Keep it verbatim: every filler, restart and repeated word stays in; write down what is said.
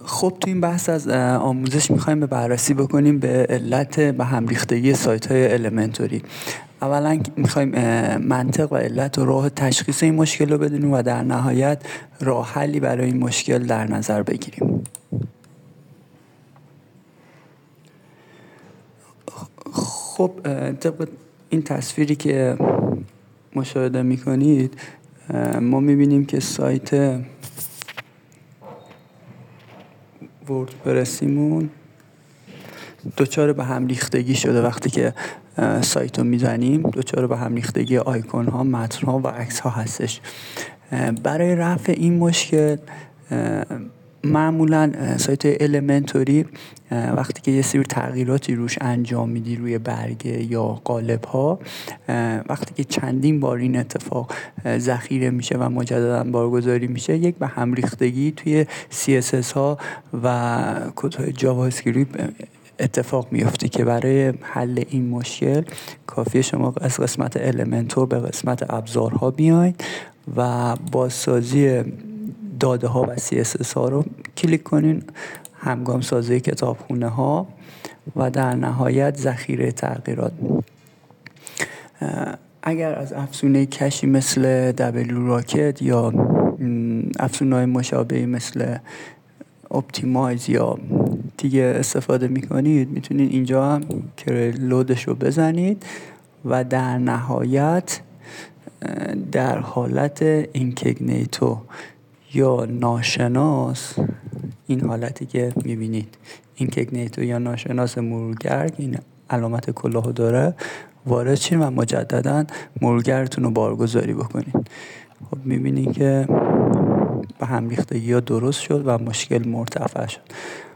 خب تو این بحث از آموزش میخوایم به بررسی بکنیم به علت به هم ریختگی سایت های المنتوری. اولا میخوایم منطق و علت و راه تشخیص این مشکل رو بدونیم و در نهایت راه حلی برای این مشکل در نظر بگیریم. خب طبق این تصویری که مشاهده میکنید ما میبینیم که سایت وردپرسیمون دوچار به هم ریختگی شده. وقتی که سایت رو میزنیم دوچار به هم ریختگی آیکون ها، متن ها و عکس ها هستش. برای رفع این مشکل معمولا سایت المنتوری وقتی که یه سری تغییراتی روش انجام میدی روی برگه یا قالب ها، وقتی که چندین بار این اتفاق ذخیره میشه و مجددا بارگذاری میشه، یک به هم ریختگی توی سی اس اس ها و کدهای جاوا اسکریپت اتفاق میفته که برای حل این مشکل کافیه شما از قسمت المنتور به قسمت ابزارها بیاین و بازسازی داده ها و سی اس اس ها رو کلیک کنین، همگام سازی کتابخونه ها و در نهایت ذخیره تغییرات. اگر از افزونه کشی مثل دبلیو راکت یا افزونه‌های مشابهی مثل اپتیمایز یا دیگه استفاده میکنید، میتونید اینجا هم که لودش رو بزنید و در نهایت در حالت اینکگنیتو یا ناشناس، این حالتی که میبینید اینکگنیتو یا ناشناس مرورگر، این علامت کلاهو داره، وارد شین و مجددا مرورگرتون رو بارگذاری بکنید. خب میبینید که به هم ریختگی ها درست شد و مشکل مرتفع شد.